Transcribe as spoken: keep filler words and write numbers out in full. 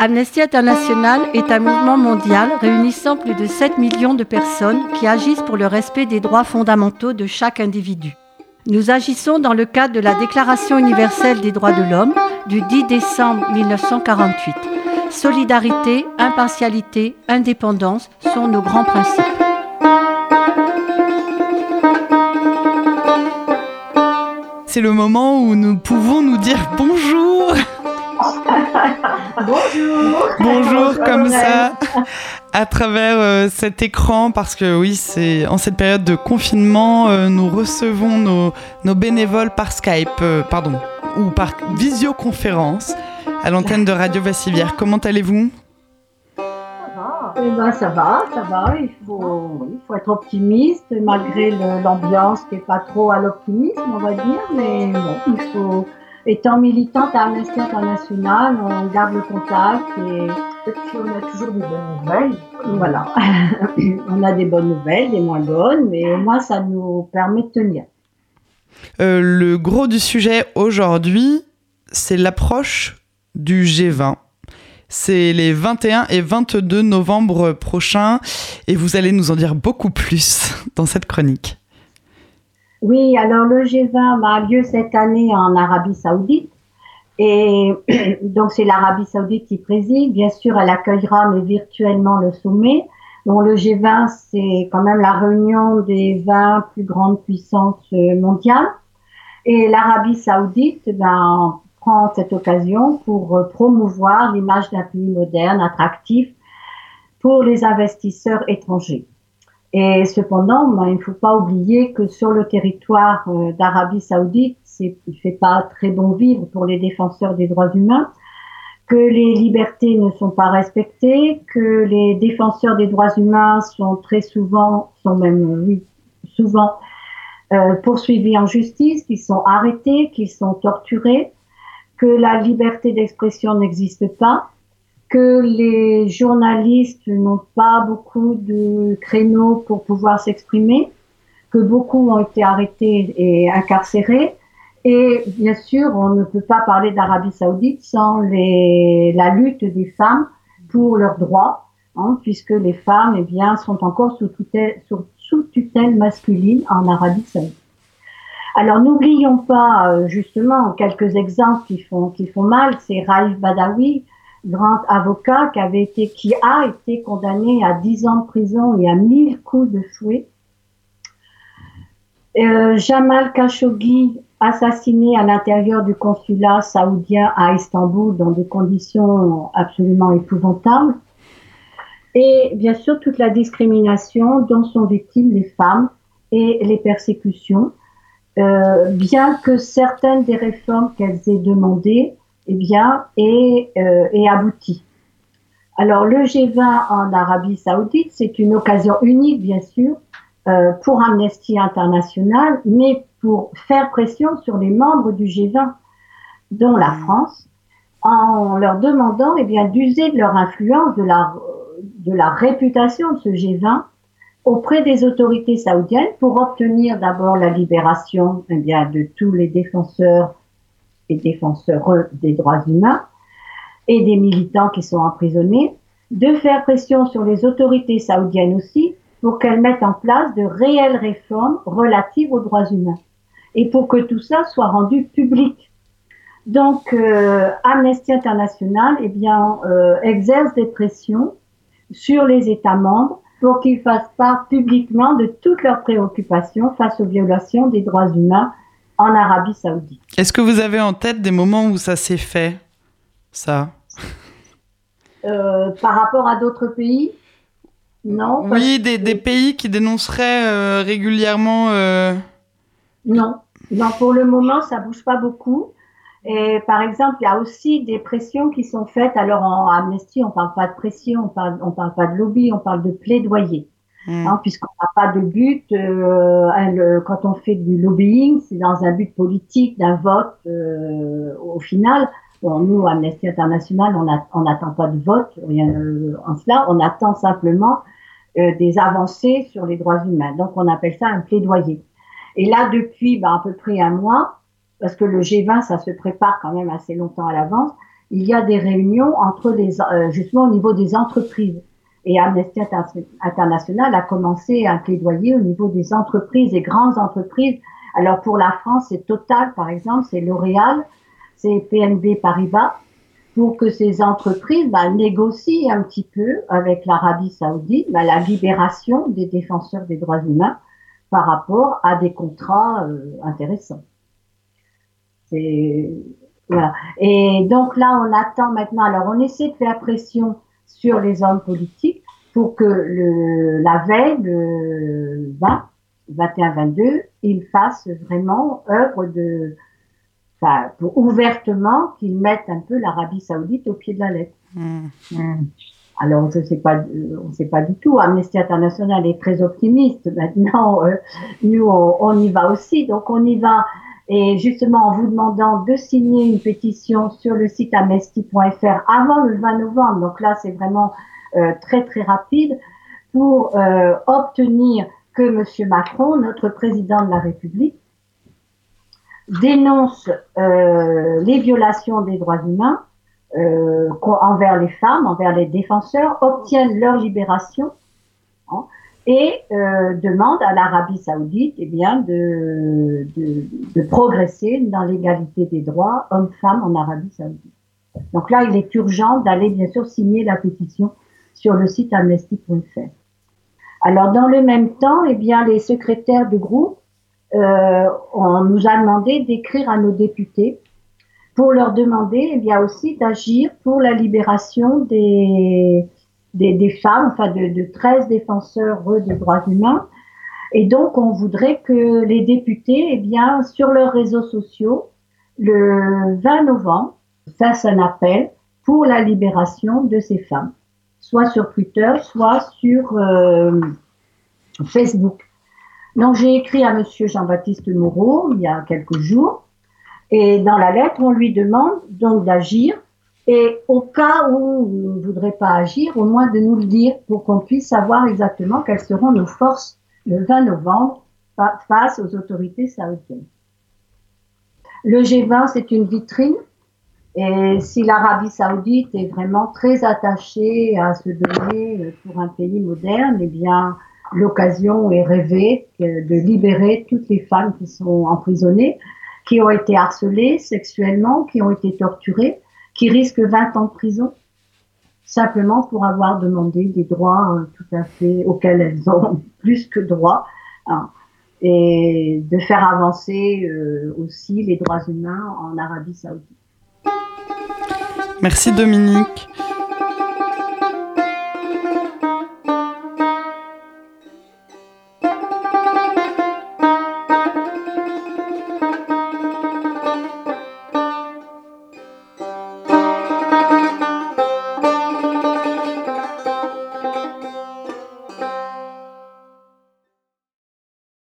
Amnesty International est un mouvement mondial réunissant plus de sept millions de personnes qui agissent pour le respect des droits fondamentaux de chaque individu. Nous agissons dans le cadre de la Déclaration universelle des droits de l'homme du dix décembre mille neuf cent quarante-huit. Solidarité, impartialité, indépendance sont nos grands principes. C'est le moment où nous pouvons nous dire bonjour. Bonjour. Bonjour comme ça, à travers euh, cet écran, parce que oui, c'est en cette période de confinement, euh, nous recevons nos, nos bénévoles par Skype, euh, pardon, ou par visioconférence à l'antenne de Radio Vassivière. Comment allez-vous ? Eh ben, ça va, ça va. Il faut, il faut être optimiste malgré le, l'ambiance qui n'est pas trop à l'optimisme, on va dire. Mais bon, il faut. Étant militante à Amnesty International, on garde le contact et, et puis on a toujours des bonnes nouvelles. Voilà. On a des bonnes nouvelles, des moins bonnes, mais au moins ça nous permet de tenir. Euh, le gros du sujet aujourd'hui, c'est l'approche du G vingt. C'est les vingt et un et vingt-deux novembre prochains et vous allez nous en dire beaucoup plus dans cette chronique. Oui, alors le G vingt a lieu cette année en Arabie Saoudite et donc c'est l'Arabie Saoudite qui préside. Bien sûr, elle accueillera mais virtuellement le sommet. Donc le G vingt, c'est quand même la réunion des vingt plus grandes puissances mondiales et l'Arabie Saoudite ben, prend cette occasion pour promouvoir l'image d'un pays moderne, attractif pour les investisseurs étrangers. Et cependant, ben, il ne faut pas oublier que sur le territoire euh, d'Arabie Saoudite, c'est, il ne fait pas très bon vivre pour les défenseurs des droits humains, que les libertés ne sont pas respectées, que les défenseurs des droits humains sont très souvent, sont même euh, oui, souvent euh, poursuivis en justice, qu'ils sont arrêtés, qu'ils sont torturés, que la liberté d'expression n'existe pas, que les journalistes n'ont pas beaucoup de créneaux pour pouvoir s'exprimer, que beaucoup ont été arrêtés et incarcérés. Et bien sûr, on ne peut pas parler d'Arabie Saoudite sans les, la lutte des femmes pour leurs droits, hein, puisque les femmes, eh bien, sont encore sous tutelle, sous, sous tutelle masculine en Arabie Saoudite. Alors, n'oublions pas, justement, quelques exemples qui font, qui font mal. C'est Raif Badawi, grand avocat qui avait été, qui a été condamné à dix ans de prison et à mille coups de fouet. Euh, Jamal Khashoggi, assassiné à l'intérieur du consulat saoudien à Istanbul dans des conditions absolument épouvantables. Et bien sûr, toute la discrimination dont sont victimes les femmes et les persécutions. Euh, bien que certaines des réformes qu'elles aient demandées eh bien, est, euh, est abouti. Alors, le G vingt en Arabie Saoudite, c'est une occasion unique, bien sûr, euh, pour Amnesty International, mais pour faire pression sur les membres du G vingt, dont la France, en leur demandant eh bien, d'user de leur influence, de la, de la réputation de ce G vingt auprès des autorités saoudiennes pour obtenir d'abord la libération eh bien, de tous les défenseurs et défenseurs des droits humains et des militants qui sont emprisonnés, de faire pression sur les autorités saoudiennes aussi pour qu'elles mettent en place de réelles réformes relatives aux droits humains et pour que tout ça soit rendu public. Donc, euh, Amnesty International eh bien, euh, exerce des pressions sur les États membres pour qu'ils fassent part publiquement de toutes leurs préoccupations face aux violations des droits humains en Arabie Saoudite. Est-ce que vous avez en tête des moments où ça s'est fait, ça ? euh, Par rapport à d'autres pays ? Non. Oui, des, des pays qui dénonceraient euh, régulièrement... Euh... Non. non, pour le moment, ça bouge pas beaucoup. Et par exemple, il y a aussi des pressions qui sont faites. Alors en Amnesty, on parle pas de pression, on parle, on parle pas de lobby, on parle de plaidoyer. Mmh. Hein, puisqu'on n'a pas de but, euh, le, quand on fait du lobbying, c'est dans un but politique, d'un vote euh, au final. Bon, nous, Amnesty International, on n'attend pas de vote, rien euh, en cela, on attend simplement euh, des avancées sur les droits humains. Donc, on appelle ça un plaidoyer. Et là, depuis ben, à peu près un mois, parce que le G vingt, ça se prépare quand même assez longtemps à l'avance, il y a des réunions entre les, euh, justement au niveau des entreprises. Et Amnesty International a commencé un plaidoyer au niveau des entreprises, des grandes entreprises. Alors pour la France, c'est Total, par exemple, c'est L'Oréal, c'est P N B Paribas, pour que ces entreprises bah, négocient un petit peu avec l'Arabie Saoudite bah, la libération des défenseurs des droits humains par rapport à des contrats euh, intéressants. C'est, voilà. Et donc là, on attend maintenant. Alors, on essaie de faire pression sur les hommes politiques pour que le, la veille, le vingt, vingt et un vingt-deux, ils fassent vraiment œuvre de, enfin, pour ouvertement qu'ils mettent un peu l'Arabie Saoudite au pied de la lettre. Mmh. Mmh. Alors, je sais pas, on ne sait pas du tout. Amnesty International est très optimiste. Maintenant, euh, nous, on, on y va aussi. Donc, on y va. Et justement, en vous demandant de signer une pétition sur le site amnesty point f r avant le vingt novembre. Donc là, c'est vraiment euh, très, très rapide pour euh, obtenir que M. Macron, notre président de la République, dénonce euh, les violations des droits humains Euh, envers les femmes, envers les défenseurs, obtiennent leur libération hein, et euh, demandent à l'Arabie Saoudite eh bien, de, de, de progresser dans l'égalité des droits hommes-femmes en Arabie Saoudite. Donc là, il est urgent d'aller bien sûr signer la pétition sur le site amnesty point f r. Alors dans le même temps, eh bien, les secrétaires du groupe euh, on nous a demandé d'écrire à nos députés pour leur demander eh bien aussi d'agir pour la libération des, des, des femmes, enfin de, de treize défenseurs des droits humains. Et donc, on voudrait que les députés, eh bien, sur leurs réseaux sociaux, le vingt novembre, fassent un appel pour la libération de ces femmes, soit sur Twitter, soit sur euh, Facebook. Donc, j'ai écrit à Monsieur Jean-Baptiste Moreau il y a quelques jours. Et dans la lettre, on lui demande donc d'agir et au cas où on ne voudrait pas agir, au moins de nous le dire pour qu'on puisse savoir exactement quelles seront nos forces le vingt novembre face aux autorités saoudiennes. Le G vingt, c'est une vitrine et si l'Arabie Saoudite est vraiment très attachée à se donner pour un pays moderne, eh bien, l'occasion est rêvée de libérer toutes les femmes qui sont emprisonnées, qui ont été harcelées sexuellement, qui ont été torturées, qui risquent vingt ans de prison, simplement pour avoir demandé des droits euh, tout à fait auxquels elles ont plus que droit, hein, et de faire avancer euh, aussi les droits humains en Arabie Saoudite. Merci Dominique.